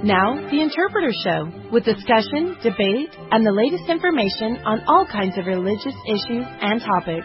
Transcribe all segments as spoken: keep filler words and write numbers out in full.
Now, The Interpreter Show, with discussion, debate, and the latest information on all kinds of religious issues and topics.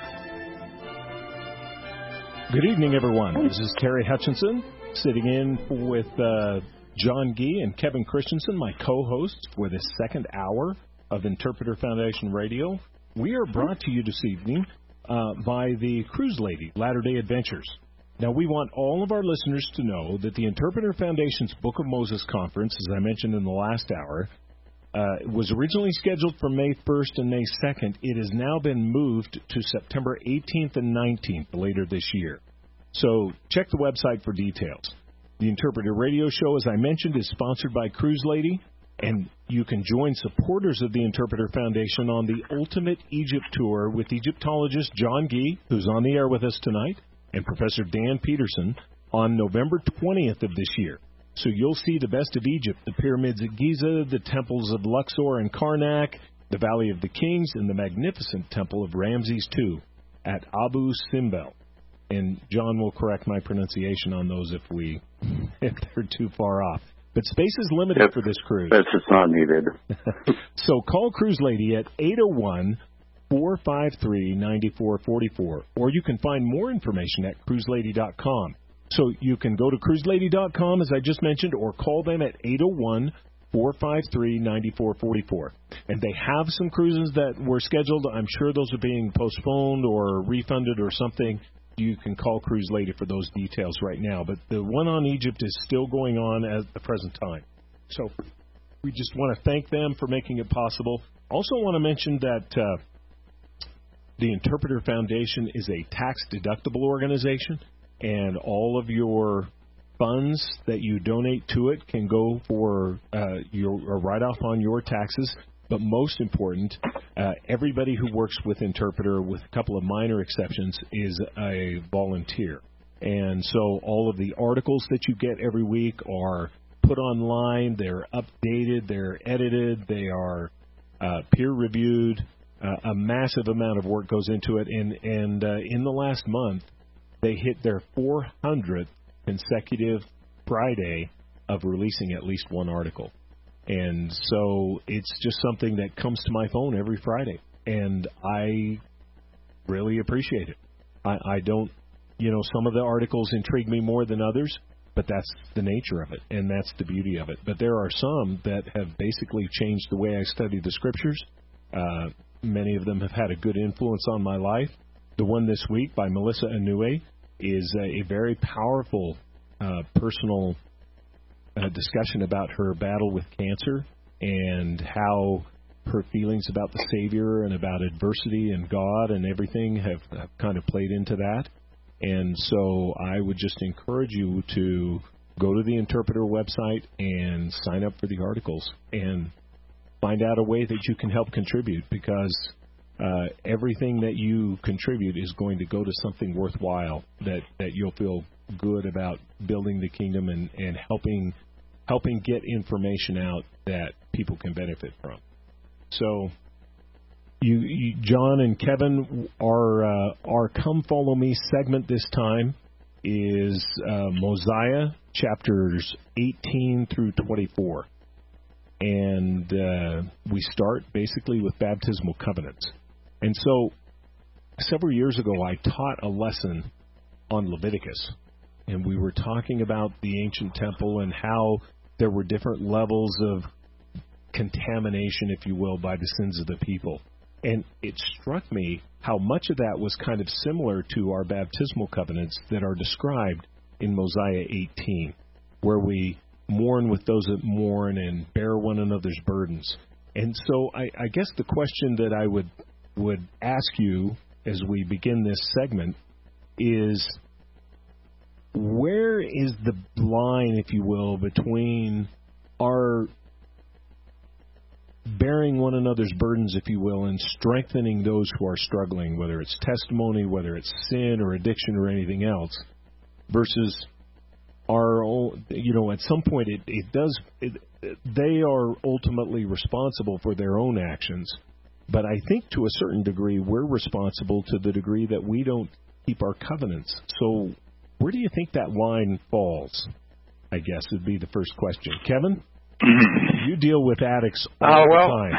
Good evening, everyone. This is Terry Hutchinson, sitting in with uh, John Gee and Kevin Christensen, my co-hosts, for the second hour of Interpreter Foundation Radio. We are brought to you this evening uh, by the Cruise Lady, Latter-day Adventures. Now, we want all of our listeners to know that the Interpreter Foundation's Book of Moses Conference, as I mentioned in the last hour, uh, was originally scheduled for May first and May second. It has now been moved to September eighteenth and nineteenth later this year. So check the website for details. The Interpreter Radio Show, as I mentioned, is sponsored by Cruise Lady, and you can join supporters of the Interpreter Foundation on the Ultimate Egypt Tour with Egyptologist John Gee, who's on the air with us tonight, and Professor Dan Peterson on November twentieth of this year. So you'll see the best of Egypt, the pyramids at Giza, the temples of Luxor and Karnak, the Valley of the Kings, and the magnificent temple of Ramses the Second at Abu Simbel. And John will correct my pronunciation on those if we if they're too far off. But space is limited if, for this cruise. If it's not needed. So call Cruise Lady at eight oh one, four five three, nine four four four, or you can find more information at cruise lady dot com. So you can go to cruise lady dot com, as I just mentioned, or call them at eight oh one, four five three, nine four four four. And they have some cruises that were scheduled. I'm sure those are being postponed or refunded or something. You can call Cruise Lady for those details right now. But the one on Egypt is still going on at the present time. So we just want to thank them for making it possible. Also want to mention that uh, the Interpreter Foundation is a tax-deductible organization, and all of your funds that you donate to it can go for uh, your a write-off on your taxes. But most important, uh, everybody who works with Interpreter, with a couple of minor exceptions, is a volunteer. And so all of the articles that you get every week are put online, they're updated, they're edited, they are uh, peer-reviewed. Uh, a massive amount of work goes into it. And, and uh, in the last month, they hit their four hundredth consecutive Friday of releasing at least one article. And so it's just something that comes to my phone every Friday, and I really appreciate it. I, I don't, you know, some of the articles intrigue me more than others, but that's the nature of it, and that's the beauty of it. But there are some that have basically changed the way I study the Scriptures. Uh, many of them have had a good influence on my life. The one this week by Melissa Inouye is a, a very powerful uh, personal a discussion about her battle with cancer and how her feelings about the Savior and about adversity and God and everything have, have kind of played into that. And so I would just encourage you to go to the Interpreter website and sign up for the articles and find out a way that you can help contribute, because uh, everything that you contribute is going to go to something worthwhile that, that you'll feel good about building the kingdom and, and helping helping get information out that people can benefit from. So, you, you John and Kevin, our uh, our Come Follow Me segment this time is uh, Mosiah chapters eighteen through twenty-four, and uh, we start basically with baptismal covenants. And so, several years ago, I taught a lesson on Leviticus, and we were talking about the ancient temple and how there were different levels of contamination, if you will, by the sins of the people. And it struck me how much of that was kind of similar to our baptismal covenants that are described in Mosiah eighteen, where we mourn with those that mourn and bear one another's burdens. And so I, I guess the question that I would would ask you as we begin this segment is, where is the line, if you will, between our bearing one another's burdens, if you will, and strengthening those who are struggling, whether it's testimony, whether it's sin or addiction or anything else, versus our own, you know, at some point it, it does, it, they are ultimately responsible for their own actions. But I think to a certain degree, we're responsible to the degree that we don't keep our covenants. So where do you think that line falls, I guess, would be the first question. Kevin? You deal with addicts all uh, well, the time.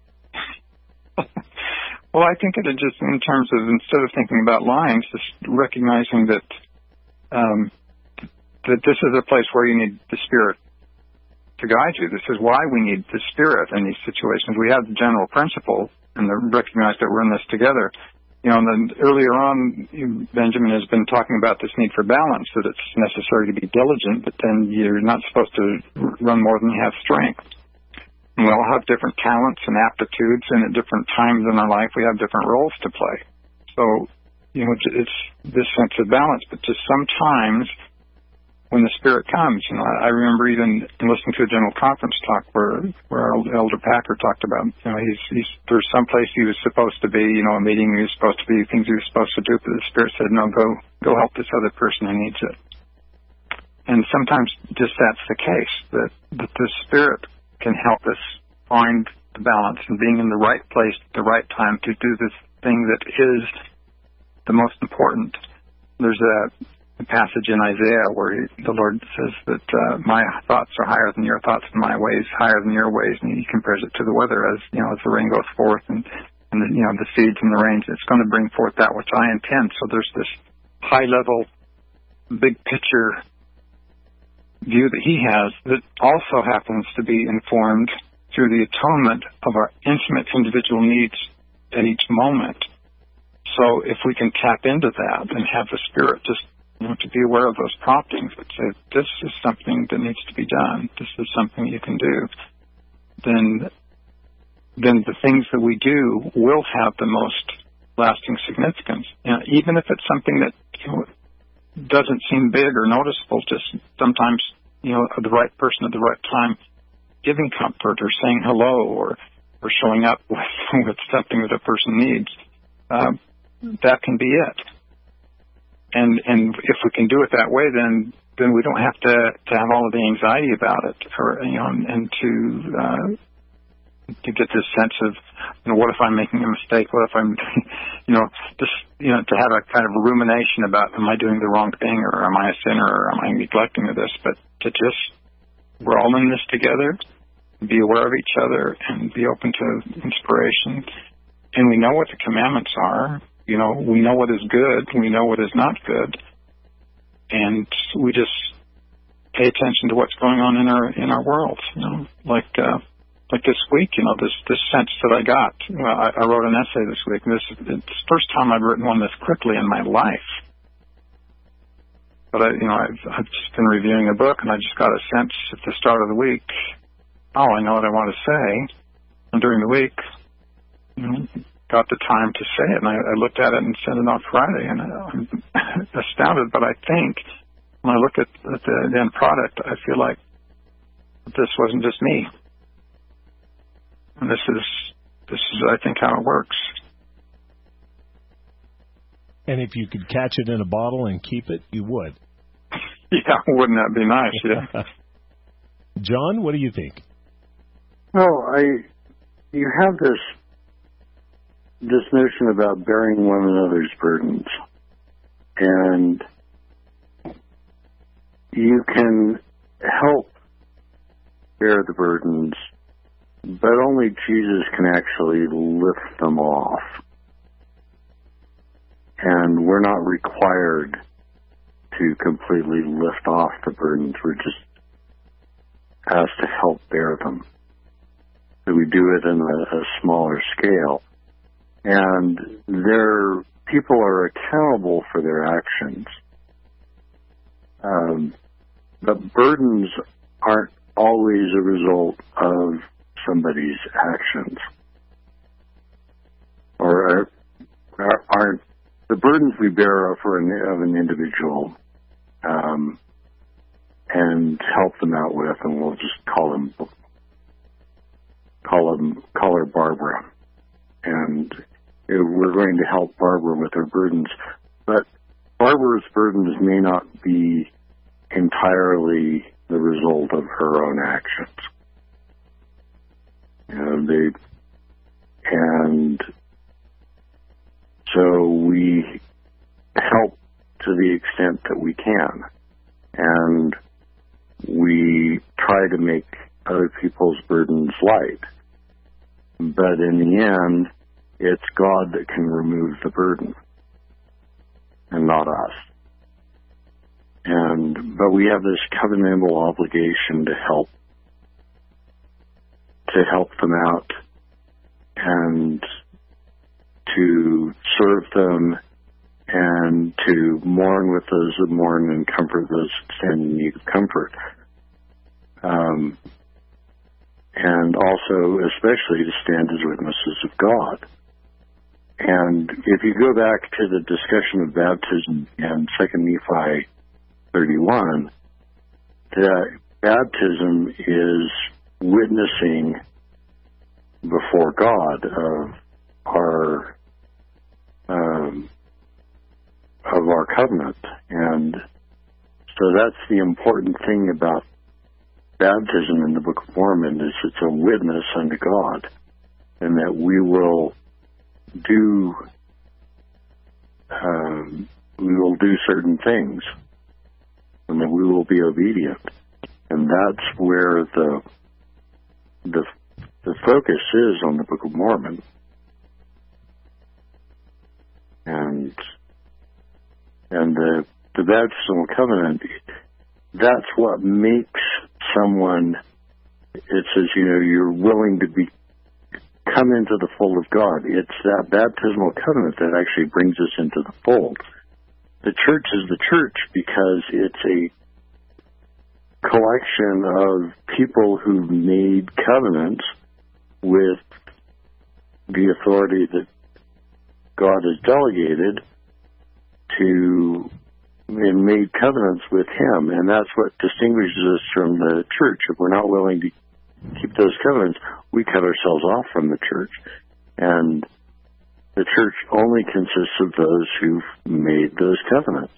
Well, I think it just in terms of, instead of thinking about lying, just recognizing that um, that this is a place where you need the Spirit to guide you. This is why we need the Spirit in these situations. We have the general principle and the, recognize that we're in this together. You know, and then earlier on, Benjamin has been talking about this need for balance, that it's necessary to be diligent, but then you're not supposed to run more than you have strength. And we all have different talents and aptitudes, and at different times in our life, we have different roles to play. So, you know, it's this sense of balance. But just sometimes, when the Spirit comes, you know, I remember even listening to a general conference talk where where Elder Packer talked about, you know, he's, he's there's some place he was supposed to be, you know, a meeting he was supposed to be, things he was supposed to do, but the Spirit said, no, go go help this other person who needs it. And sometimes just that's the case, that that the Spirit can help us find the balance and being in the right place at the right time to do this thing that is the most important. There's a, a passage in Isaiah where he, the Lord says that uh, my thoughts are higher than your thoughts and my ways higher than your ways, and he compares it to the weather as, you know, as the rain goes forth and, and the, you know, the seeds and the rains. It's going to bring forth that which I intend. So there's this high-level, big picture view that he has that also happens to be informed through the atonement of our intimate individual needs at each moment. So if we can tap into that and have the Spirit just, you know, to be aware of those promptings that say, this is something that needs to be done, this is something you can do, then then the things that we do will have the most lasting significance. You know, even if it's something that, you know, doesn't seem big or noticeable, just sometimes, you know, the right person at the right time giving comfort or saying hello or, or showing up with, with something that a person needs, uh, that can be it. And and if we can do it that way, then then we don't have to, to have all of the anxiety about it, or, you know, and, and to uh, to get this sense of, you know, what if I'm making a mistake? What if I'm, you know, just, you know, to have a kind of a rumination about, am I doing the wrong thing, or am I a sinner, or am I neglecting of this? But to just, we're all in this together, be aware of each other, and be open to inspiration. And we know what the commandments are. You know, we know what is good. We know what is not good. And we just pay attention to what's going on in our in our world. You know, like uh, like this week, you know, this this sense that I got. Well, I, I wrote an essay this week, and this is it's the first time I've written one this quickly in my life. But I, you know, I've I've just been reviewing a book, and I just got a sense at the start of the week. Oh, I know what I want to say, and during the week, you know, got the time to say it, and I, I looked at it and sent it off Friday, and I'm astounded. But I think when I look at, at the, the end product, I feel like this wasn't just me, and this is this is I think how it works. And if you could catch it in a bottle and keep it, you would. Yeah, wouldn't that be nice? Yeah. John, what do you think? Well, I you have this. this notion about bearing one another's burdens. And you can help bear the burdens, but only Jesus can actually lift them off. And we're not required to completely lift off the burdens. We're just asked to help bear them. So we do it in a, a smaller scale. And their people are accountable for their actions. Um, but burdens aren't always a result of somebody's actions. Or are, aren't the burdens we bear are for an, of an individual, um, and help them out with, and we'll just call them call them call her Barbara, and we're going to help Barbara with her burdens. But Barbara's burdens may not be entirely the result of her own actions. You know, they, and so we help to the extent that we can. And we try to make other people's burdens light. But in the end, it's God that can remove the burden, and not us. And but we have this covenantal obligation to help to help them out and to serve them and to mourn with those that mourn and comfort those that stand in need of comfort. Um, and also, especially, to stand as witnesses of God. And if you go back to the discussion of baptism in Second Nephi thirty-one, that baptism is witnessing before God of our um, of our covenant. And so that's the important thing about baptism in the Book of Mormon, is it's a witness unto God, and that we will do um, we will do certain things, and that we will be obedient. And that's where the the the focus is on the Book of Mormon. And and the the baptismal covenant, that's what makes someone, it says, you know, you're willing to be come into the fold of God. It's that baptismal covenant that actually brings us into the fold. The church is the church because it's a collection of people who've made covenants with the authority that God has delegated to, and made covenants with Him. And that's what distinguishes us from the church. If we're not willing to keep those covenants, we cut ourselves off from the church. And the church only consists of those who've made those covenants.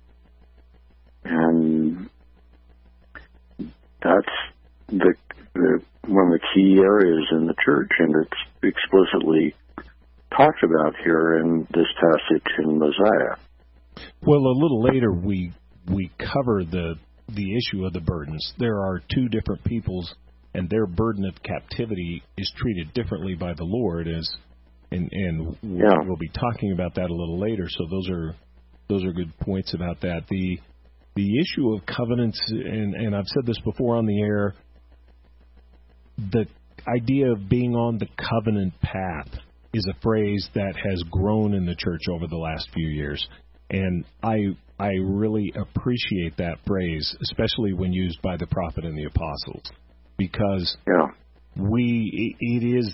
And that's the, the one of the key areas in the church, and it's explicitly talked about here in this passage in Mosiah. Well, a little later we we cover the the issue of the burdens. There are two different peoples, and their burden of captivity is treated differently by the Lord, as and and we'll, yeah. we'll be talking about that a little later. So those are those are good points about that. The the issue of covenants, and, and I've said this before on the air, the idea of being on the covenant path is a phrase that has grown in the church over the last few years. And I I really appreciate that phrase, especially when used by the prophet and the apostles, because yeah. we it is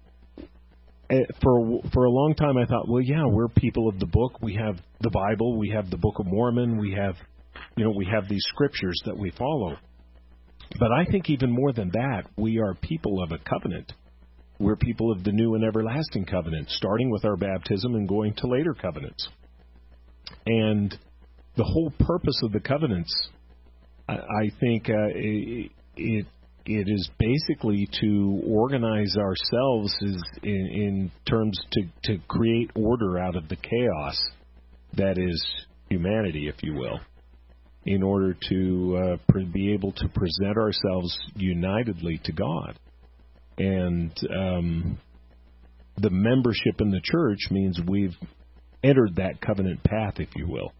for for a long time I thought, well, yeah, we're people of the book. We have the Bible, we have the Book of Mormon, we have you know we have these scriptures that we follow. But I think even more than that, we are people of a covenant. We're people of the new and everlasting covenant, starting with our baptism and going to later covenants. And the whole purpose of the covenants, I, I think, uh, it, it it is basically to organize ourselves as in, in terms to, to create order out of the chaos that is humanity, if you will, in order to uh, pre- be able to present ourselves unitedly to God. And um, the membership in the church means we've entered that covenant path, if you will.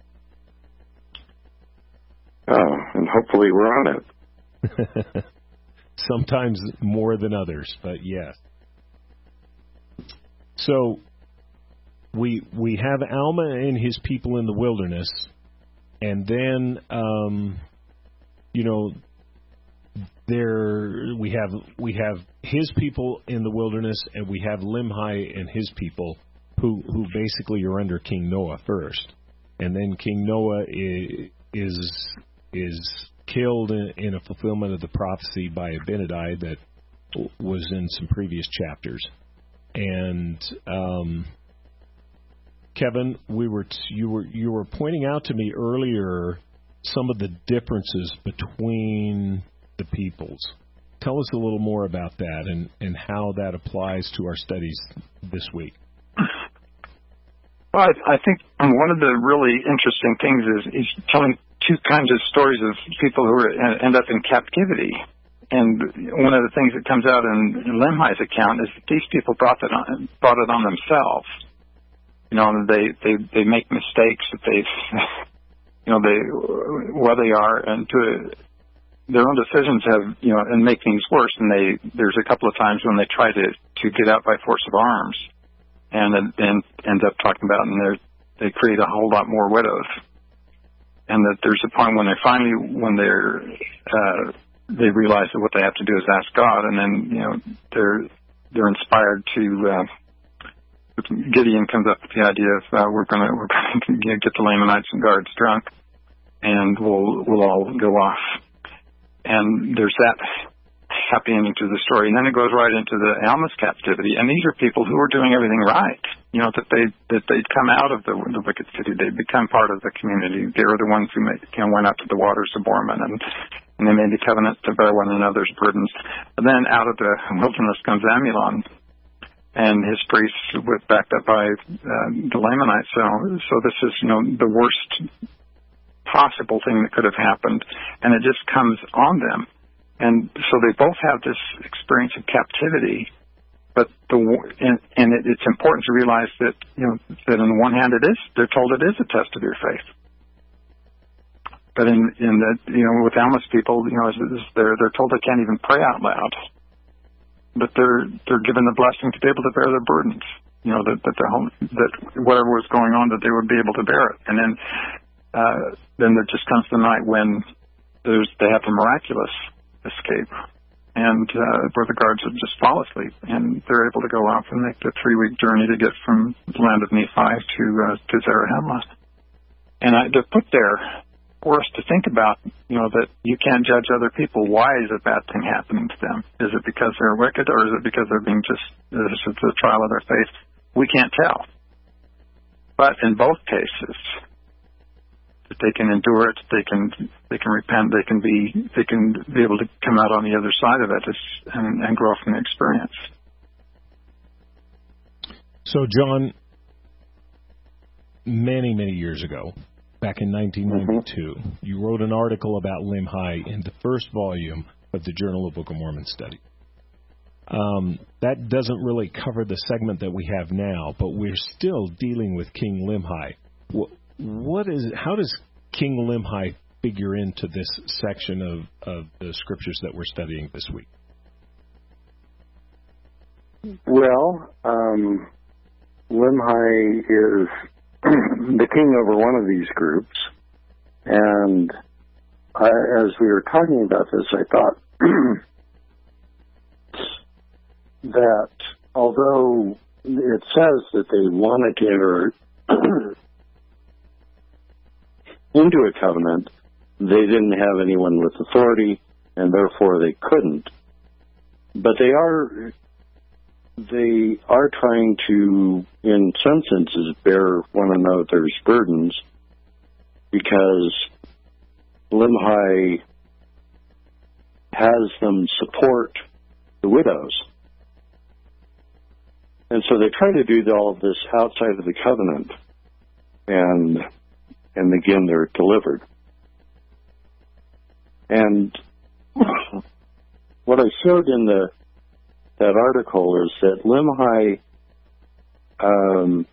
Oh, and hopefully we're on it. Sometimes more than others, but yes. So we we have Alma and his people in the wilderness, and then um, you know there we have we have his people in the wilderness, and we have Limhi and his people, who who basically are under King Noah first, and then King Noah is is, is killed in, in a fulfillment of the prophecy by Abinadi that was in some previous chapters. And um, Kevin, we were t- you were you were pointing out to me earlier some of the differences between the peoples. Tell us a little more about that and, and how that applies to our studies this week. Well, I, I think one of the really interesting things is, is telling two kinds of stories of people who are, end up in captivity. and one of the things that comes out in, in Limhi's account is that these people brought that on, brought it on themselves. You know, they they they make mistakes that they, you know, they where they are, and to their own decisions have, you know, and make things worse. And they there's a couple of times when they try to to get out by force of arms, and and end up talking about, and they they create a whole lot more widows. And that there's a point when they finally, when they're, uh, they realize that what they have to do is ask God, and then, you know, they're, they're inspired to, uh, Gideon comes up with the idea of, uh, we're gonna, we're gonna get the Lamanites and guards drunk, and we'll, we'll all go off. And there's that happy ending to the story. And then it goes right into the Alma's captivity. And these are people who are doing everything right. You know, that they that they'd come out of the, the wicked city. They'd become part of the community. They were the ones who made, you know, went out to the waters of Borman, and, and they made the covenant to bear one another's burdens. And then out of the wilderness comes Amulon and his priests, with backed up by uh, the Lamanites. So, so this is, you know, the worst possible thing that could have happened, and it just comes on them. And so they both have this experience of captivity, but the and, and it, it's important to realize that, you know, that on the one hand it is, they're told it is a test of your faith. But in in that, you know, with Alma's people, you know, they're they're told they can't even pray out loud, but they're they're given the blessing to be able to bear their burdens. You know, that that their home, that whatever was going on, that they would be able to bear it. And then uh, then there just comes the night when there's they have the miraculous escape, and uh, where the guards would just fall asleep, and they're able to go off and make the three-week journey to get from the land of Nephi to uh, to Zarahemla. And I, they're put there for us to think about, you know, that you can't judge other people. Why is a bad thing happening to them? Is it because they're wicked, or is it because they're being just, this is the trial of their faith? We can't tell. But in both cases, that they can endure it, they can they can repent, they can be they can be able to come out on the other side of it and, and grow from the experience. So, John, many many years ago, back in nineteen ninety-two, mm-hmm. you wrote an article about Limhi in the first volume of the Journal of Book of Mormon Study. Um, that doesn't really cover the segment that we have now, but we're still dealing with King Limhi. What, what is? How does King Limhi figure into this section of, of the scriptures that we're studying this week? Well, um, Limhi is the king over one of these groups, and I, as we were talking about this, I thought that although it says that they wanted to enter into a covenant, they didn't have anyone with authority, and therefore they couldn't. But they are they are trying to, in some senses, bear one another's burdens, because Limhi has them support the widows. And so they try to do all of this outside of the covenant, and and again they're delivered. And what I showed in the that article is that Limhi um,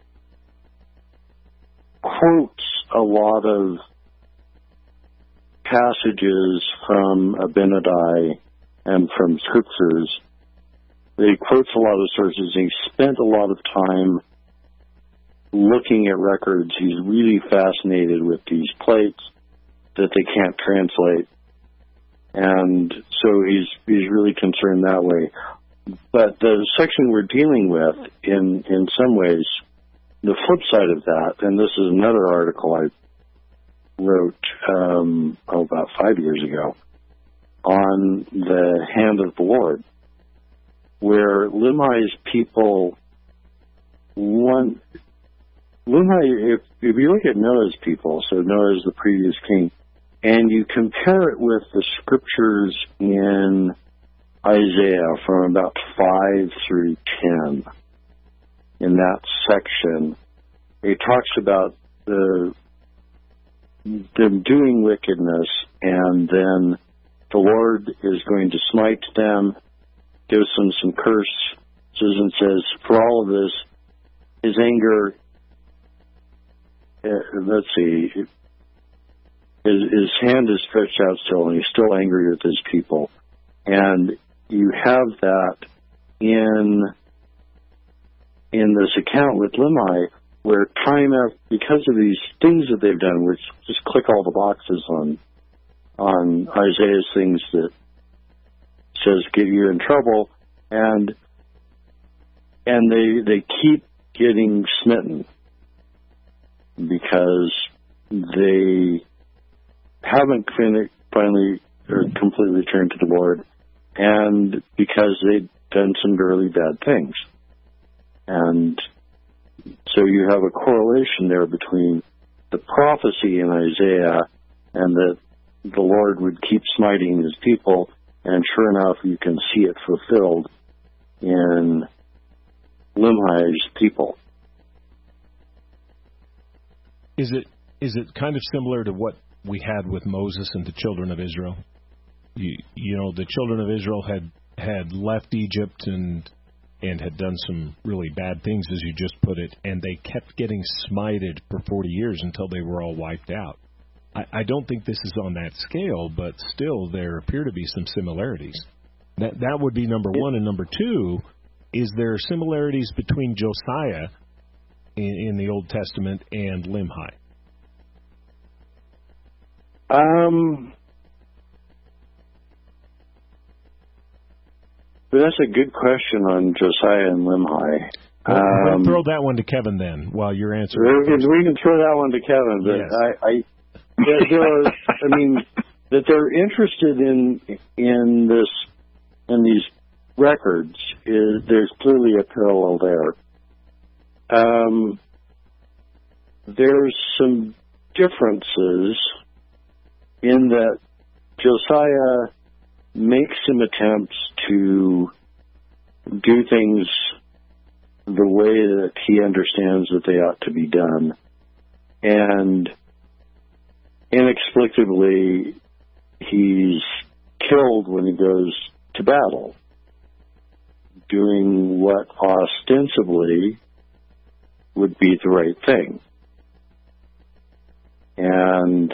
quotes a lot of passages from Abinadi and from scriptures. He quotes a lot of sources. He spent a lot of time looking at records. He's really fascinated with these plates that they can't translate. And so he's he's really concerned that way. But the section we're dealing with, in, in some ways, the flip side of that, and this is another article I wrote um, oh, about five years ago, on the hand of the Lord, where Limhi's people want... Limhi, if, if you look at Noah's people, so Noah's the previous king, and you compare it with the scriptures in Isaiah from about five through ten, in that section, it talks about the them doing wickedness and then the Lord is going to smite them, gives them some curses, and says, for all of this, his anger, uh, let's see, his, his hand is stretched out still, and he's still angry with his people. And you have that in in this account with Limhi, where time after, because of these things that they've done, which just click all the boxes on on Isaiah's things that says get you in trouble, and and they they keep getting smitten because they haven't fin- finally or completely turned to the Lord, and because they've done some really bad things. And so you have a correlation there between the prophecy in Isaiah and that the Lord would keep smiting his people, and sure enough, you can see it fulfilled in Limhi's people. Is it is it kind of similar to what we had with Moses and the children of Israel? You, you know, the children of Israel had, had left Egypt and and had done some really bad things, as you just put it, and they kept getting smited for forty years until they were all wiped out. I, I don't think this is on that scale, but still there appear to be some similarities. That that would be number one. And number two, is there similarities between Josiah in, in the Old Testament and Limhi? Um... But that's a good question on Josiah and Limhi. Well, um, we'll throw that one to Kevin then, while you're answering. We, we can throw that one to Kevin, but yes. I, I, there, there are, I mean, that they're interested in in this in these records is there's clearly a parallel there. Um, there's some differences in that Josiah makes some attempts to do things the way that he understands that they ought to be done. And inexplicably, he's killed when he goes to battle, doing what ostensibly would be the right thing. And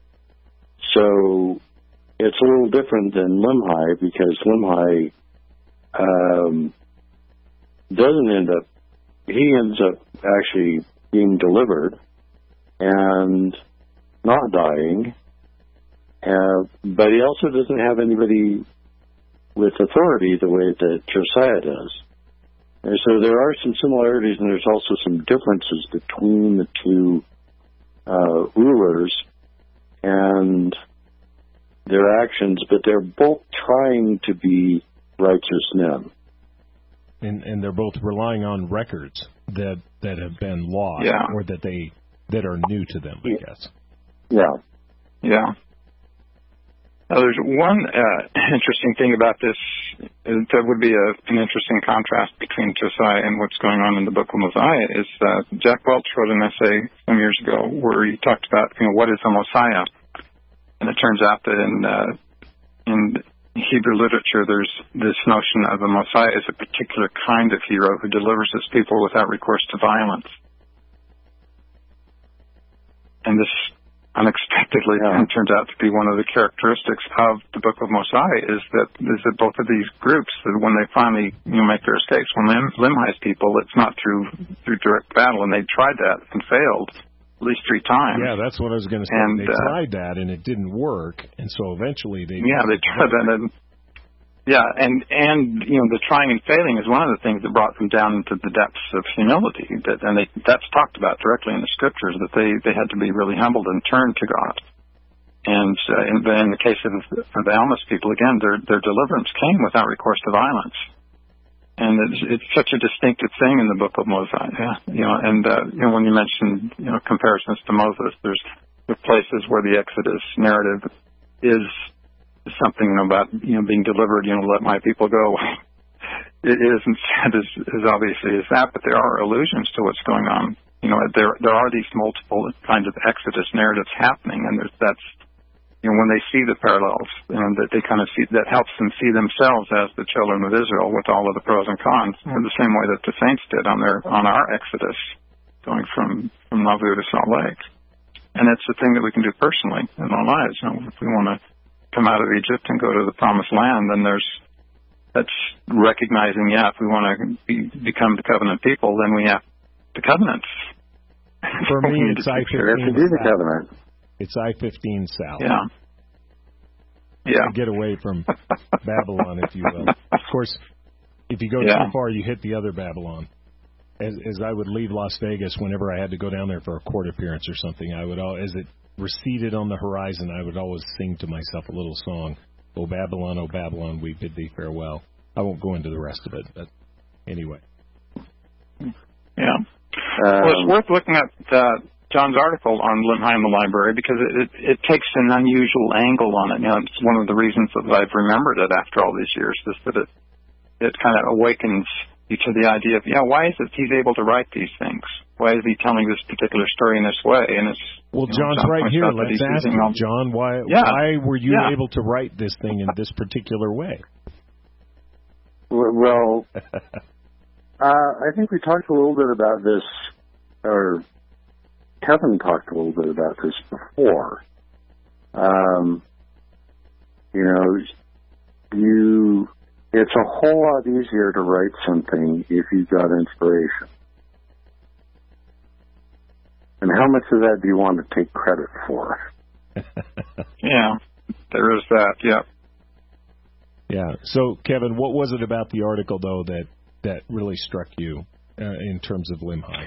so it's a little different than Limhi, because Limhi um, doesn't end up, he ends up actually being delivered and not dying, uh, but he also doesn't have anybody with authority the way that Josiah does. And so there are some similarities, and there's also some differences between the two uh, rulers and their actions, but they're both trying to be righteous men. And, and they're both relying on records that that have been lost, yeah. or that they that are new to them, I yeah. guess. Yeah. Yeah. Now, there's one uh, interesting thing about this that would be a, an interesting contrast between Josiah and what's going on in the Book of Mosiah is uh, Jack Welch wrote an essay some years ago where he talked about, you know, what is a Mosiah? And it turns out that in uh, in Hebrew literature, there's this notion of a Messiah as a particular kind of hero who delivers his people without recourse to violence. And this unexpectedly yeah. turns out to be one of the characteristics of the Book of Mosiah is that is that both of these groups, that when they finally you know make their escapes, when Lim, Limhi's people, it's not through through direct battle, and they tried that and failed at least three times. Yeah, that's what I was going to say. And, they uh, tried that, and it didn't work, and so eventually they... Yeah, they tried that, and yeah, and, and, you know, the trying and failing is one of the things that brought them down into the depths of humility, that, and they, that's talked about directly in the scriptures, that they, they had to be really humbled and turn to God. And uh, in, in the case of, of the Almas people, again, their, their deliverance came without recourse to violence. And it's, it's such a distinctive thing in the Book of Mosiah. Yeah, you know, and uh, you know, when you mentioned you know comparisons to Moses, there's, there's places where the Exodus narrative is something about you know being delivered. You know, let my people go. It isn't said as, as obviously as that, but there are allusions to what's going on. You know, there there are these multiple kind of Exodus narratives happening, and there's, that's you know, when they see the parallels, and that they kind of see, that helps them see themselves as the children of Israel with all of the pros and cons, in the same way that the saints did on their on our exodus, going from from Nauvoo to Salt Lake. And it's a thing that we can do personally in our lives. You know, if we want to come out of Egypt and go to the Promised Land, then there's that's recognizing, yeah, if we want to be, become the covenant people, then we have the covenants. For me, it's I fifteen. Covenant. It's I fifteen south. Yeah. Yeah. Get away from Babylon, if you will. Of course, if you go yeah. too far, you hit the other Babylon. As, as I would leave Las Vegas, whenever I had to go down there for a court appearance or something, I would, as it receded on the horizon, I would always sing to myself a little song, "O Babylon, O Babylon, we bid thee farewell." I won't go into the rest of it, but anyway. Yeah. Um, well, it's worth looking at uh, John's article on Limhi in the library, because it, it, it takes an unusual angle on it. You know, it's one of the reasons that I've remembered it after all these years, is that it it kind of awakens you to the idea of, yeah, why is it he's able to write these things? Why is he telling this particular story in this way? And it's well, you know, John's John right here. Let's ask him, all... John, why yeah. why were you yeah. able to write this thing in this particular way? Well, uh, I think we talked a little bit about this, or Kevin talked a little bit about this before. Um, you know, you it's a whole lot easier to write something if you've got inspiration. And how much of that do you want to take credit for? yeah, there is that, yeah. Yeah. So, Kevin, what was it about the article, though, that, that really struck you uh, in terms of Limhi?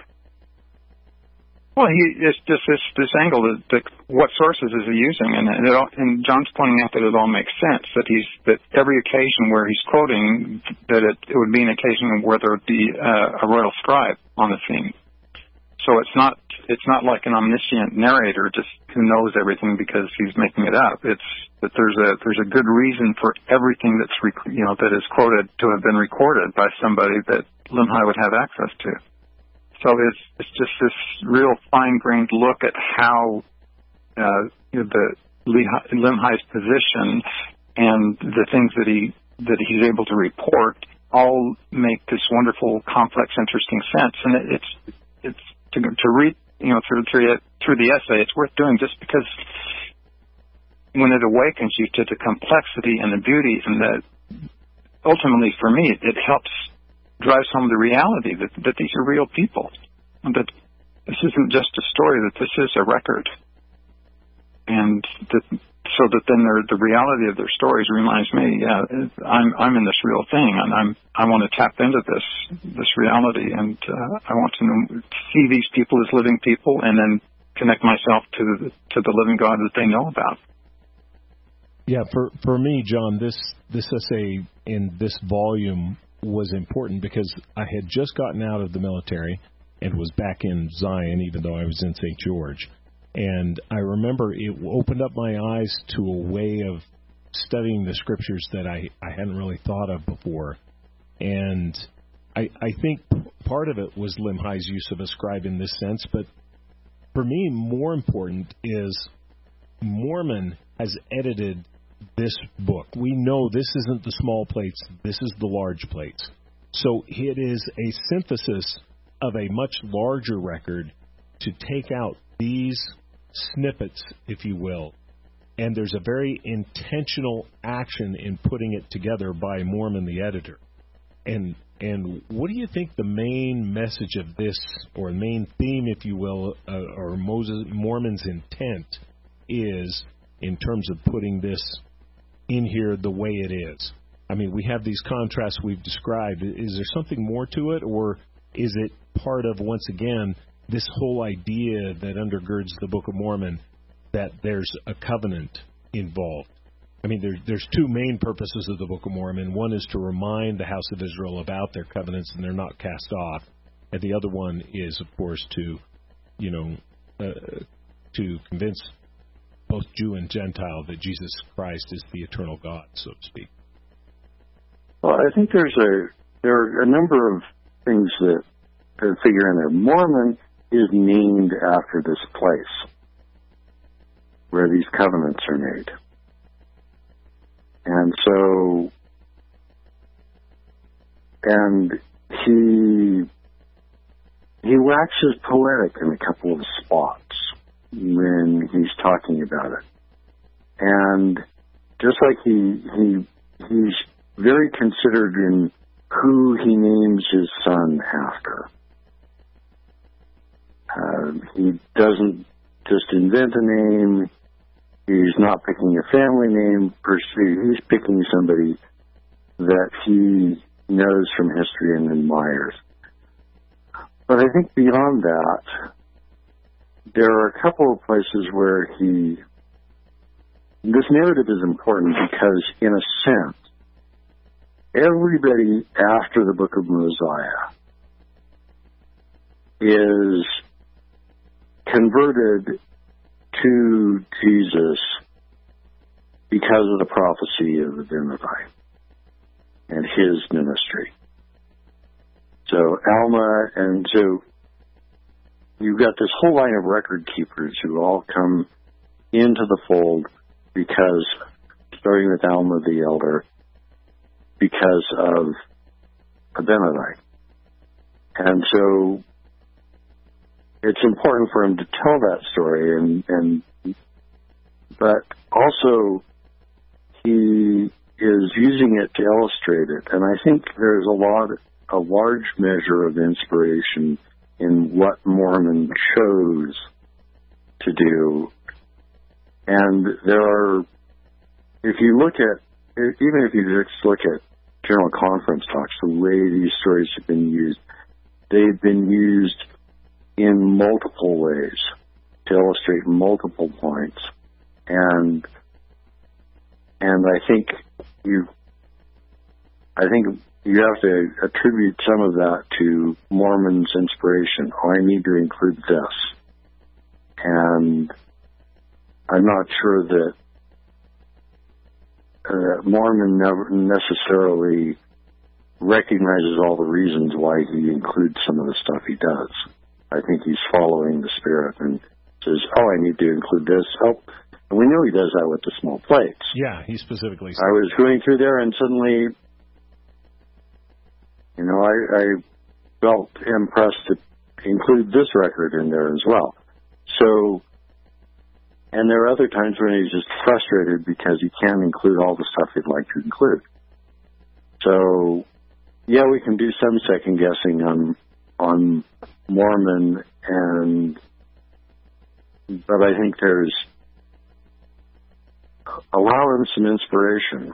Well, he it's just this this angle that, that what sources is he using, and and, it all, and John's pointing out that it all makes sense. That he's that every occasion where he's quoting, that it, it would be an occasion where there would be uh, a royal scribe on the scene. So it's not it's not like an omniscient narrator just who knows everything because he's making it up. It's that there's a there's a good reason for everything that's rec- you know that is quoted to have been recorded by somebody that Limhi would have access to. So it's it's just this real fine-grained look at how uh, you know, the Limhi's position and the things that he that he's able to report all make this wonderful, complex, interesting sense. And it, it's it's to, to read you know through through through the essay. It's worth doing just because when it awakens you to the complexity and the beauty, and that ultimately for me it, it helps. Drives home the reality that that these are real people, and that this isn't just a story, that this is a record, and that so that then the reality of their stories reminds me, yeah, I'm I'm in this real thing, and I'm I want to tap into this this reality, and uh, I want to know, see these people as living people, and then connect myself to the, to the living God that they know about. Yeah, for for me, John, this this essay in this volume was important because I had just gotten out of the military and was back in Zion, even though I was in Saint George. And I remember it opened up my eyes to a way of studying the scriptures that I, I hadn't really thought of before. And I, I think part of it was Limhi's use of a scribe in this sense, but for me, more important is Mormon has edited this book. We know this isn't the small plates, this is the large plates. So it is a synthesis of a much larger record to take out these snippets, if you will. And there's a very intentional action in putting it together by Mormon, the editor. And and what do you think the main message of this, or main theme, if you will, uh, or Moses, Mormon's intent is in terms of putting this in here the way it is? I mean, we have these contrasts we've described. Is there something more to it, or is it part of, once again, this whole idea that undergirds the Book of Mormon, that there's a covenant involved? I mean, there, there's two main purposes of the Book of Mormon. One is to remind the house of Israel about their covenants and they're not cast off. And the other one is, of course, to, you know, uh, to convince both Jew and Gentile that Jesus Christ is the eternal God, so to speak. Well, I think there's a there are a number of things that, that figure in there. Mormon is named after this place. where these covenants are made. And so, and he, he waxes poetic in a couple of spots when he's talking about it. And just like he, he, he's very considered in who he names his son after. Uh, he doesn't just invent a name. He's not picking a family name per se. He's picking somebody that he knows from history and admires. But I think beyond that, there are a couple of places where he... This narrative is important because, in a sense, everybody after the Book of Mosiah is converted to Jesus because of the prophecy of Abinadi and his ministry. So Alma, and so you've got this whole line of record keepers who all come into the fold because, starting with Alma the Elder, because of Abinadi. And so it's important for him to tell that story, and, and but also he is using it to illustrate it. And I think there's a lot, a large measure of inspiration in what Mormon chose to do. And there are, if you look at, even if you just look at General Conference talks, the way these stories have been used, they've been used in multiple ways to illustrate multiple points. And and I think you I think you have to attribute some of that to Mormon's inspiration. Oh, I need to include this. And I'm not sure that uh, Mormon never necessarily recognizes all the reasons why he includes some of the stuff he does. I think he's following the Spirit and says, oh, I need to include this. Oh, and we know he does that with the small plates. Yeah, he specifically said. I was going through there and suddenly, you know, I, I felt impressed to include this record in there as well. So, and there are other times when he's just frustrated because he can't include all the stuff he'd like to include. So, yeah, we can do some second guessing on on Mormon, and but I think there's allow him some inspiration.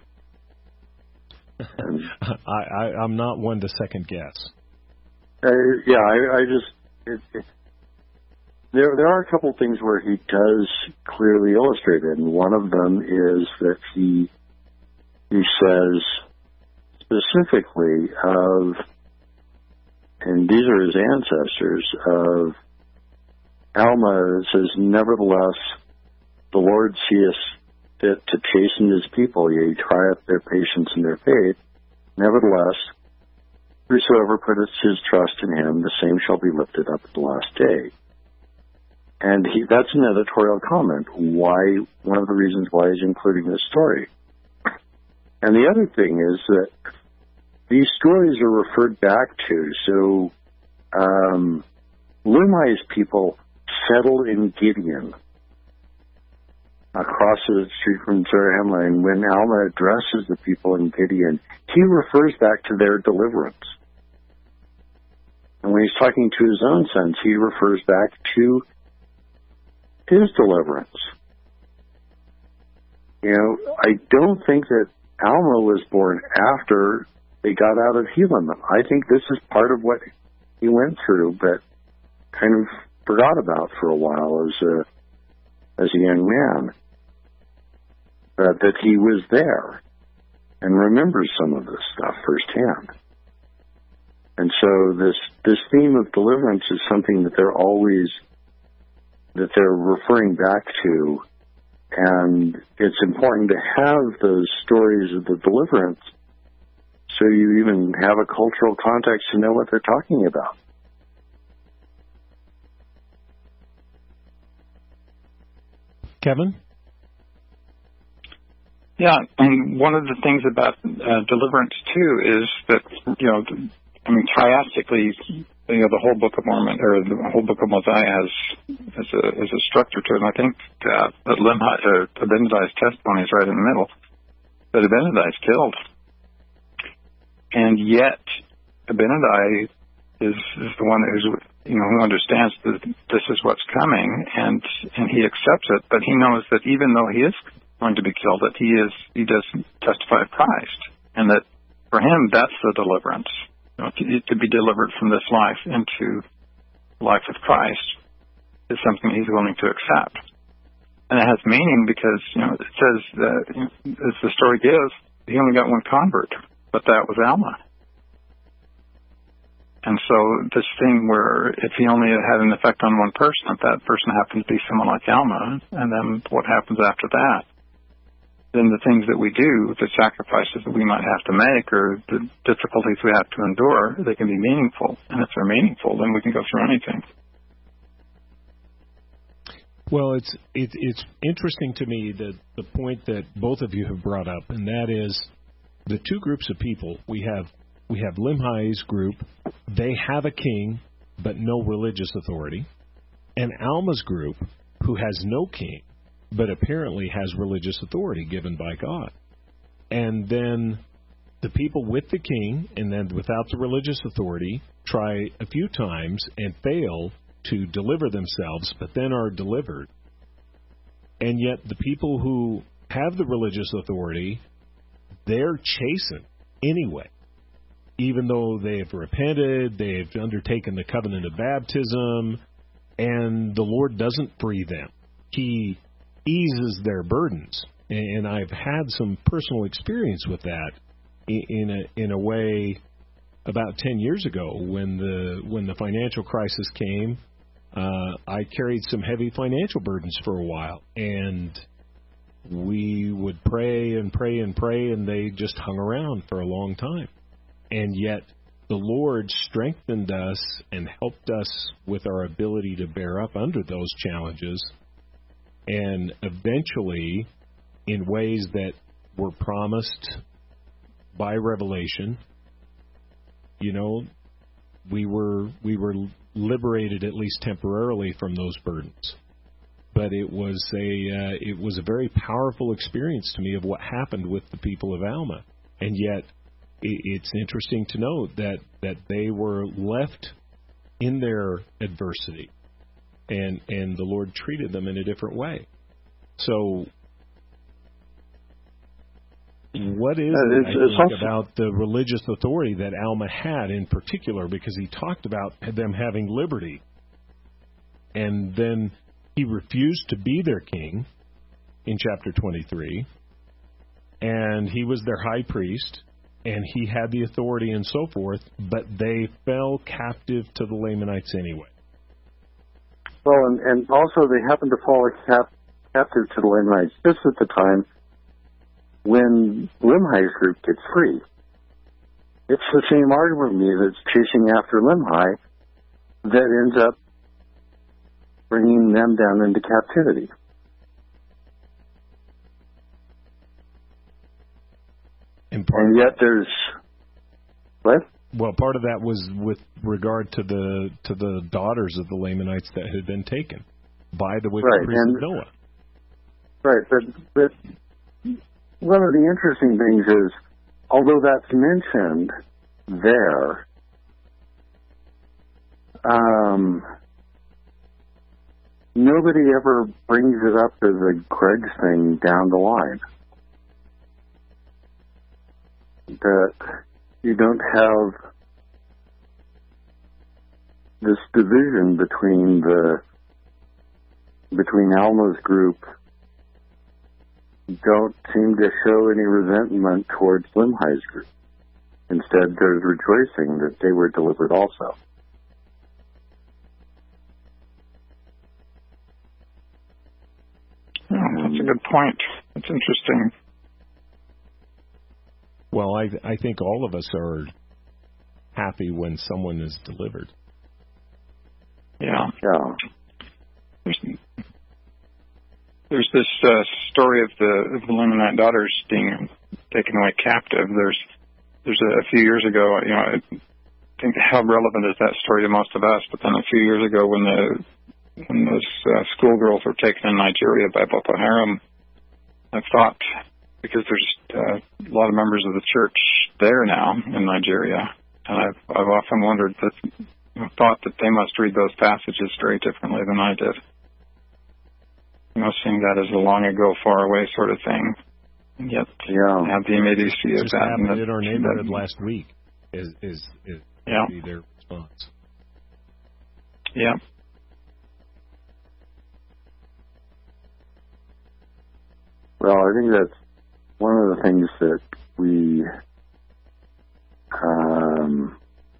I, I, I'm not one to second guess. Uh, yeah, I, I just it, it, there there are a couple things where he does clearly illustrate it, and one of them is that he he says specifically of, and these are his ancestors, of Alma says, nevertheless, the Lord seeth fit to chasten his people, yea, try up their patience and their faith. Nevertheless, whosoever putteth his trust in him, the same shall be lifted up at the last day. And he, that's an editorial comment, why, one of the reasons why he's including this story. And the other thing is that these stories are referred back to. So, um, Lumai's people settled in Gideon, across the street from Zarahemla, and when Alma addresses the people in Gideon, he refers back to their deliverance. And when he's talking to his own sons, he refers back to his deliverance. You know, I don't think that Alma was born after they got out of Helam. I think this is part of what he went through, but kind of forgot about for a while as a as a young man. But that he was there and remembers some of this stuff firsthand. And so this this theme of deliverance is something that they're always that they're referring back to, and it's important to have those stories of the deliverance so you even have a cultural context to know what they're talking about. Kevin? Yeah, and one of the things about uh, deliverance, too, is that, you know, I mean, chiastically, you know, the whole Book of Mormon, or the whole Book of Mosiah has, has, a, has a structure to it, and I think uh, that Limhi, uh, Abinadi's testimony is right in the middle, that Abinadi is killed. And yet, Abinadi is, is the one who's, you know, who understands that this is what's coming, and and he accepts it, but he knows that even though he is going to be killed, that he is he does testify of Christ, and that for him that's the deliverance, you know, to, to be delivered from this life into life with Christ is something he's willing to accept, and it has meaning because, you know, it says that, you know, as the story gives, he only got one convert, but that was Alma. And so this thing where if he only had an effect on one person, if that person happened to be someone like Alma, and then what happens after that, then the things that we do, the sacrifices that we might have to make, or the difficulties we have to endure, they can be meaningful. And if they're meaningful, then we can go through anything. Well, it's it, it's interesting to me that the point that both of you have brought up, and that is the two groups of people. We have we have Limhi's group. They have a king, but no religious authority. And Alma's group, who has no king, but apparently has religious authority given by God. And then the people with the king, and then without the religious authority, try a few times and fail to deliver themselves, but then are delivered. And yet the people who have the religious authority, they're chastened anyway. Even though they've repented, they've undertaken the covenant of baptism, and the Lord doesn't free them. He eases their burdens. And I've had some personal experience with that in a in a way about ten years ago when the when the financial crisis came. Uh, I carried some heavy financial burdens for a while, and we would pray and pray and pray, and they just hung around for a long time. And yet the Lord strengthened us and helped us with our ability to bear up under those challenges. And eventually, in ways that were promised by revelation, you know, we were we were liberated at least temporarily from those burdens. But it was a uh, it was a very powerful experience to me of what happened with the people of Alma. And yet it's interesting to note that, that they were left in their adversity, and and the Lord treated them in a different way. So what is uh, it, it's, I it's think, also, about the religious authority that Alma had in particular? Because he talked about them having liberty, and then he refused to be their king in chapter twenty-three, and he was their high priest, and he had the authority and so forth, but they fell captive to the Lamanites anyway. Well, and, and also they happened to fall cap, captive to the Lamanites just at the time when Limhi's group gets free. It's the same army that's chasing after Limhi that ends up bringing them down into captivity. And, and yet there's what? Well, part of that was with regard to the to the daughters of the Lamanites that had been taken by the wicked right. priests and, of Noah. Right, but but one of the interesting things is, although that's mentioned there, um, nobody ever brings it up as a Greg's thing down the line. That you don't have this division between the between Alma's group. Don't seem to show any resentment towards Limhi's group. Instead, there's rejoicing that they were delivered also. Oh, that's a good point. That's interesting. Well, I I think all of us are happy when someone is delivered. Yeah. Yeah. There's, there's this uh, story of the, of the Lamanite daughters being taken away captive. There's there's a, a few years ago, you know, I think how relevant is that story to most of us? But then a few years ago, when the when those uh, schoolgirls were taken in Nigeria by Boko Haram, I thought, because there's uh, a lot of members of the church there now in Nigeria, and I've I've often wondered that, you know, thought that they must read those passages very differently than I did. You know, seeing that as a long ago, far away sort of thing, and yet yeah. have the immediacy of just that. happened that, in our neighborhood that, last week. Is is, is yeah. be their response? Yeah. Well, I think that's one of the things that we um,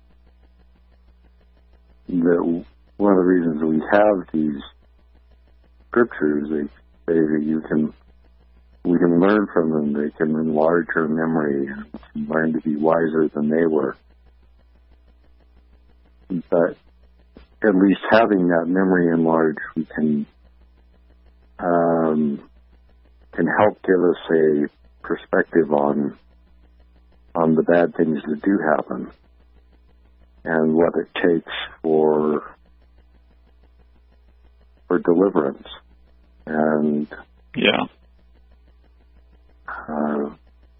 that one of the reasons we have these scriptures, they say that you can we can learn from them. They can enlarge our memory and learn to be wiser than they were. But at least having that memory enlarged, we can um, can help give us a perspective on on the bad things that do happen and what it takes for for deliverance. And yeah, uh,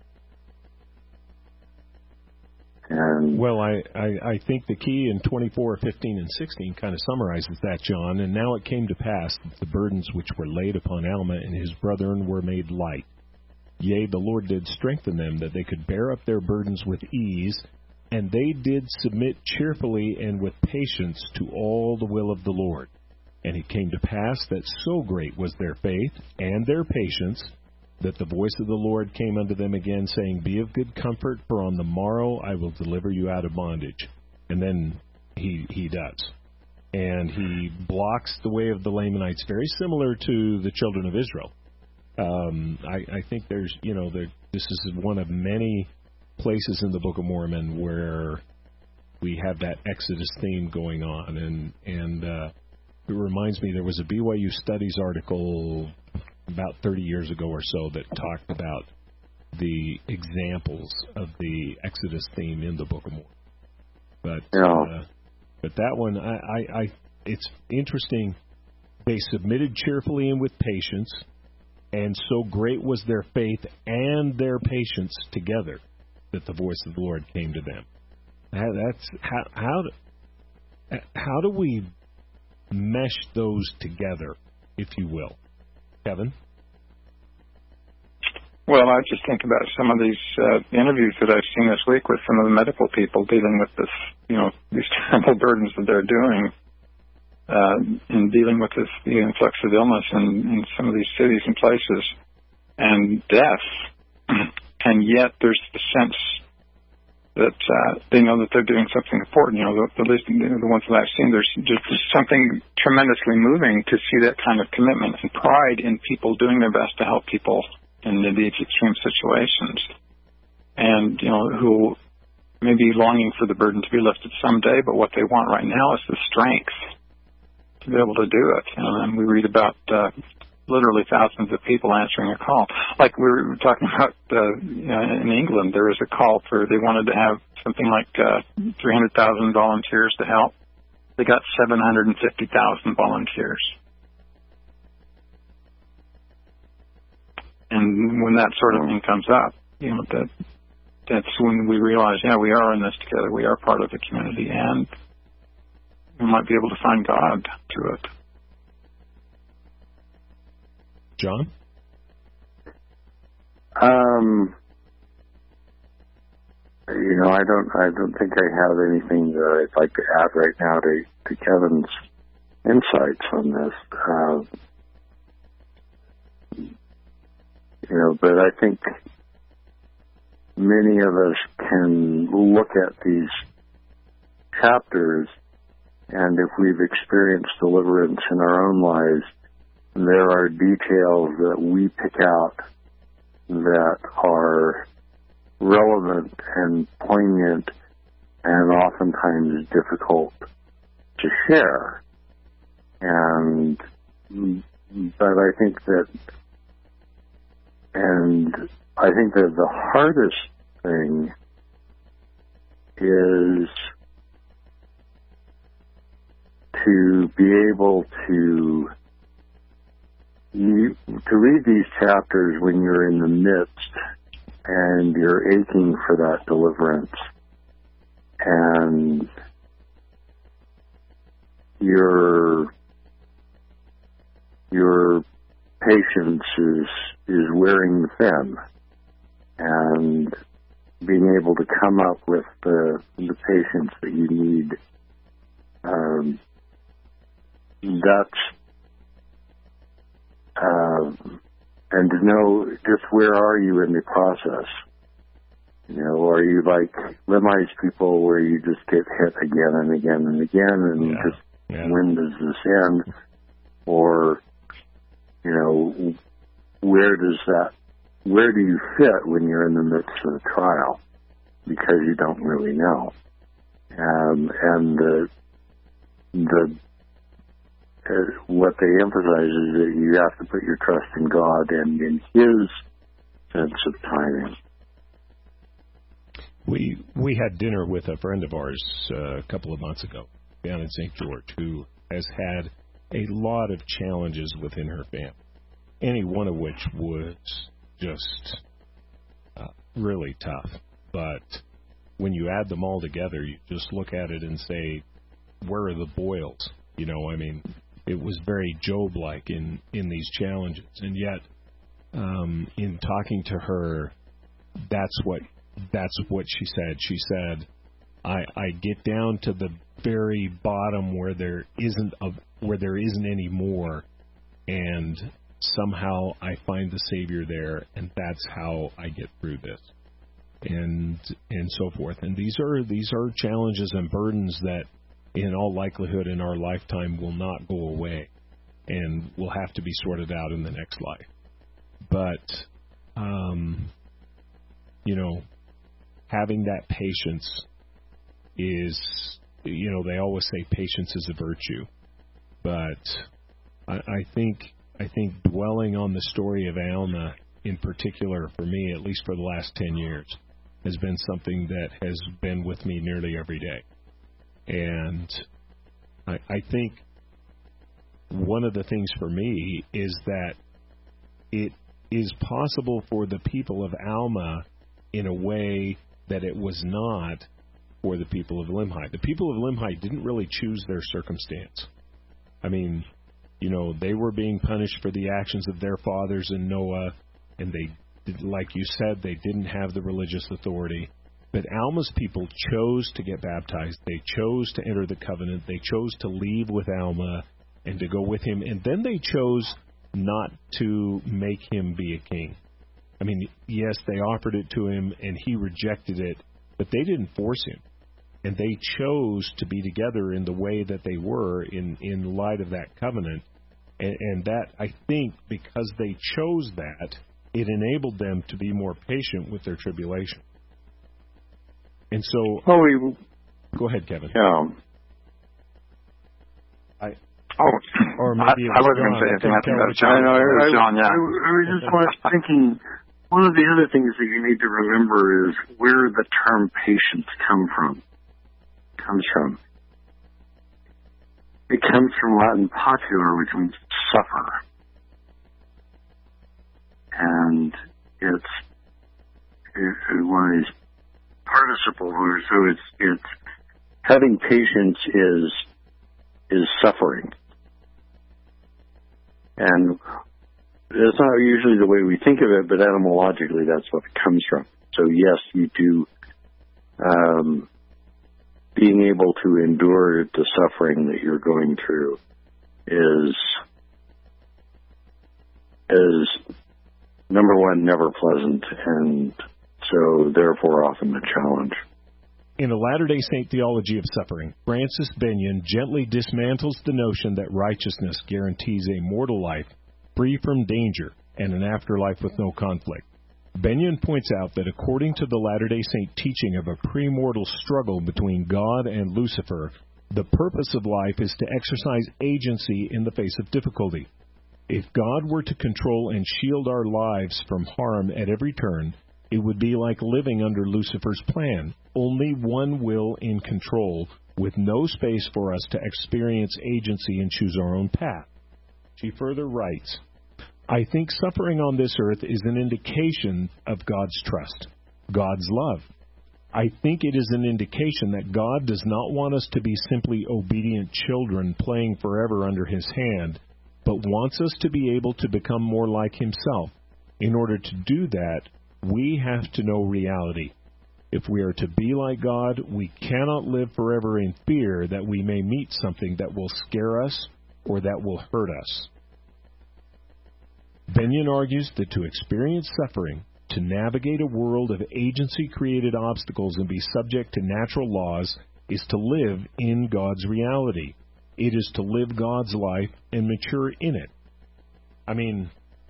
and well, I, I, I think the key in twenty-four, fifteen, and sixteen kind of summarizes that, John. And now it came to pass that the burdens which were laid upon Alma and his brethren were made light. Yea, the Lord did strengthen them, that they could bear up their burdens with ease, and they did submit cheerfully and with patience to all the will of the Lord. And it came to pass that so great was their faith and their patience, that the voice of the Lord came unto them again, saying, Be of good comfort, for on the morrow I will deliver you out of bondage. And then he he does. And he blocks the way of the Lamanites, very similar to the children of Israel. Um, I, I think there's, you know, there, this is one of many places in the Book of Mormon where we have that Exodus theme going on. And, and uh, it reminds me, there was a B Y U Studies article about thirty years ago or so that talked about the examples of the Exodus theme in the Book of Mormon. But yeah. uh, but that one, I, I, I, it's interesting. They submitted cheerfully and with patience, and so great was their faith and their patience together that the voice of the Lord came to them. That's how how do, how do we mesh those together, if you will, Kevin? Well, I just think about some of these uh, interviews that I've seen this week with some of the medical people dealing with this, you know, these terrible burdens that they're doing uh, in dealing with this, the influx of illness in, in some of these cities and places and death. And yet there's the sense that uh, they know that they're doing something important. You know, the, at least you know, the ones that I've seen, there's just something tremendously moving to see that kind of commitment and pride in people doing their best to help people in these extreme situations. And, you know, who may be longing for the burden to be lifted someday, but what they want right now is the strength to be able to do it. And we read about uh, literally thousands of people answering a call. Like we were talking about uh, you know, in England, there was a call for, they wanted to have something like uh, three hundred thousand volunteers to help. They got seven hundred fifty thousand volunteers. And when that sort of thing comes up, you know, that that's when we realize, yeah, we are in this together. We are part of the community, and we might be able to find God through it. John? Um, you know, I don't, I don't think I have anything that I'd like to add right now to, to Kevin's insights on this. Uh, you know, but I think many of us can look at these chapters, and if we've experienced deliverance in our own lives, there are details that we pick out that are relevant and poignant and oftentimes difficult to share. And but I think that, and I think that the hardest thing is to be able to you, to read these chapters when you're in the midst and you're aching for that deliverance, and your your patience is is wearing thin, and being able to come up with the the patience that you need. Um, that's uh, and to know just where are you in the process. You know, are you like Lemhi's people where you just get hit again and again and again, and yeah. just yeah. when does this end? Or, you know, where does that, where do you fit when you're in the midst of the trial? Because you don't really know. Um, and the, the, uh, what they emphasize is that you have to put your trust in God and in His sense of timing. We we had dinner with a friend of ours uh, a couple of months ago down in Saint George who has had a lot of challenges within her family, any one of which was just uh, really tough. But when you add them all together, you just look at it and say, where are the boils? You know, I mean, it was very Job-like in, in these challenges. And yet, um, in talking to her, that's what that's what she said. She said, I, I get down to the very bottom where there isn't a, where there isn't any more, and somehow I find the Savior there, and that's how I get through this, and and so forth. And these are these are challenges and burdens that, in all likelihood, in our lifetime, will not go away, and will have to be sorted out in the next life. But, um, you know, having that patience is, you know, they always say patience is a virtue, but I, I think I think dwelling on the story of Alma in particular, for me, at least for the last ten years, has been something that has been with me nearly every day. And I, I think one of the things for me is that it is possible for the people of Alma in a way that it was not for the people of Lemhi. The people of Lemhi didn't really choose their circumstance. I mean, you know, they were being punished for the actions of their fathers in Noah, and they, like you said, they didn't have the religious authority. But Alma's people chose to get baptized. They chose to enter the covenant. They chose to leave with Alma and to go with him. And then they chose not to make him be a king. I mean, yes, they offered it to him, and he rejected it, but they didn't force him. And they chose to be together in the way that they were in, in light of that covenant. And, and that, I think, because they chose that, it enabled them to be more patient with their tribulation. And so... Well, we, go ahead, Kevin. Yeah. I, oh, or maybe I, I wasn't going to say anything. I think that was John. I, know, I, was John, yeah. I, I was just thinking, one of the other things that you need to remember is where the term patience come from. comes from. It comes from Latin patire, which means suffer. And it's, it's one of these participle words, so it's, it's, having patience is, is suffering. And that's not usually the way we think of it, but etymologically that's what it comes from. So yes, you do, um, being able to endure the suffering that you're going through is, is number one, never pleasant, and so therefore often a challenge. In a Latter-day Saint theology of suffering, Francis Benyon gently dismantles the notion that righteousness guarantees a mortal life free from danger and an afterlife with no conflict. Benyon points out that according to the Latter-day Saint teaching of a premortal struggle between God and Lucifer, the purpose of life is to exercise agency in the face of difficulty. If God were to control and shield our lives from harm at every turn, it would be like living under Lucifer's plan, only one will in control, with no space for us to experience agency and choose our own path. She further writes, I think suffering on this earth is an indication of God's trust, God's love. I think it is an indication that God does not want us to be simply obedient children playing forever under His hand, but wants us to be able to become more like Himself. In order to do that, we have to know reality. If we are to be like God, we cannot live forever in fear that we may meet something that will scare us or that will hurt us. Benyon argues that to experience suffering, to navigate a world of agency-created obstacles and be subject to natural laws, is to live in God's reality. It is to live God's life and mature in it. I mean,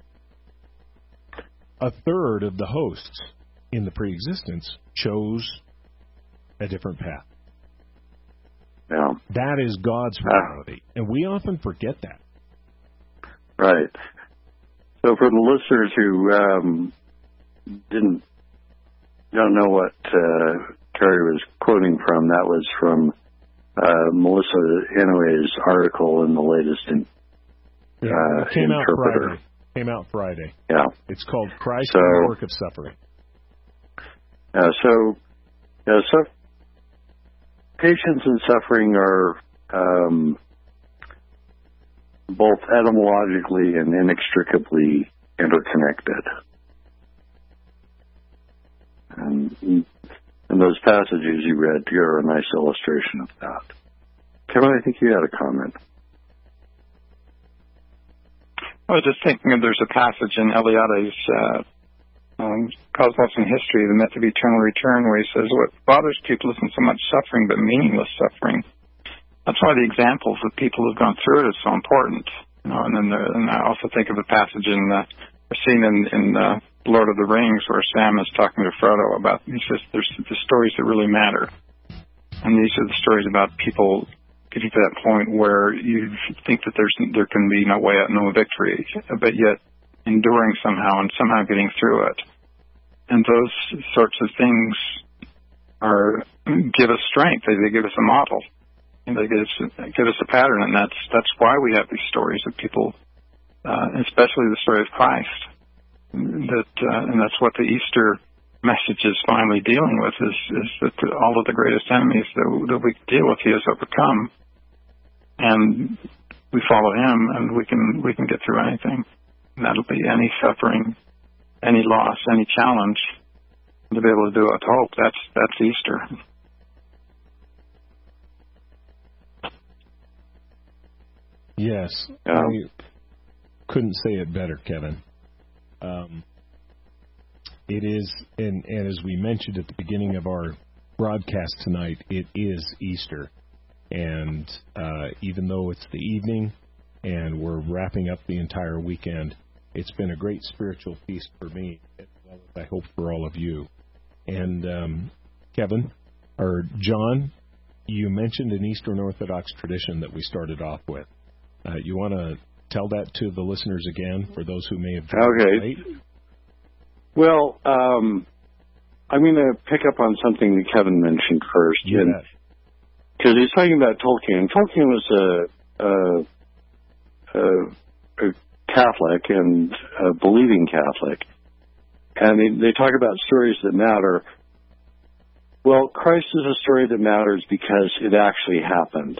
a third of the hosts in the pre-existence chose a different path. Yeah. That is God's reality, uh, and we often forget that. Right. So for the listeners who um, didn't don't know what uh, Terry was quoting from, that was from uh, Melissa Inouye's article in the latest in, yeah, uh, it came Interpreter. out Friday. Came out Friday. Yeah. It's called Christ so, and the Work of Suffering. Uh, so, yeah, so patience and suffering are um, both etymologically and inextricably interconnected. And, and those passages you read are a nice illustration of that. Kevin, I think you had a comment. I was just thinking of there's a passage in Eliade's uh, um, Cosmos and History, the Myth of Eternal Return, where he says, what bothers people isn't so much suffering, but meaningless suffering. That's why the examples of people who've gone through it is so important. You know, and then there, and I also think of the passage in the a scene in, in uh, Lord of the Rings where Sam is talking to Frodo about, he says, there's the stories that really matter. And these are the stories about people getting to that point where you think that there's there can be no way out, no victory, but yet enduring somehow and somehow getting through it. And those sorts of things are give us strength. They, they give us a model. And they give us, give us a pattern, and that's that's why we have these stories of people, uh, especially the story of Christ. That uh, and that's what the Easter message is finally dealing with: is is that the, all of the greatest enemies that, that we deal with, He has overcome, and we follow Him, and we can we can get through anything. And that'll be any suffering, any loss, any challenge. To be able to do it with hope, that's that's Easter. Yes, um, I couldn't say it better, Kevin. Um, it is, and, and as we mentioned at the beginning of our broadcast tonight, it is Easter. And uh, even though it's the evening and we're wrapping up the entire weekend, it's been a great spiritual feast for me, as well as I hope for all of you. And um, Kevin, or John, you mentioned an Eastern Orthodox tradition that we started off with. Uh, you want to tell that to the listeners again, for those who may have joined okay. late? Well, um, I'm going to pick up on something that Kevin mentioned first. Yeah. Because he's talking about Tolkien. Tolkien was a, a, a, a Catholic and a believing Catholic. And they, they talk about stories that matter. Well, Christ is a story that matters because it actually happened.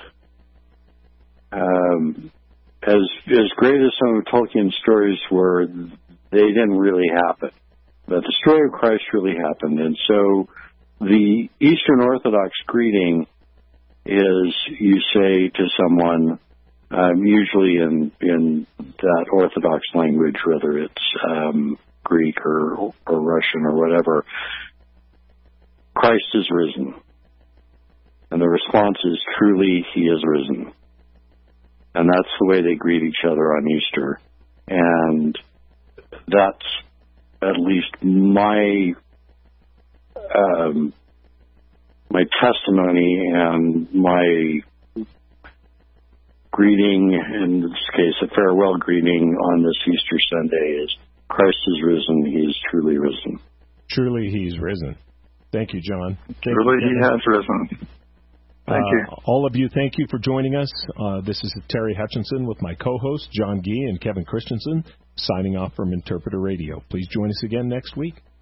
Um, as as great as some of Tolkien's stories were, they didn't really happen. But the story of Christ really happened. And so the Eastern Orthodox greeting is you say to someone, um, usually in, in that Orthodox language, whether it's um, Greek or, or Russian or whatever, Christ is risen. And the response is, truly, He is risen. And that's the way they greet each other on Easter. And that's at least my um, my testimony and my greeting, in this case, a farewell greeting on this Easter Sunday is, Christ is risen, he is truly risen. Truly he's risen. Thank you, John. Thank truly you, he has risen. Thank uh, you. All of you, thank you for joining us. Uh, this is Terry Hutchinson with my co-hosts, John Gee and Kevin Christensen, signing off from Interpreter Radio. Please join us again next week.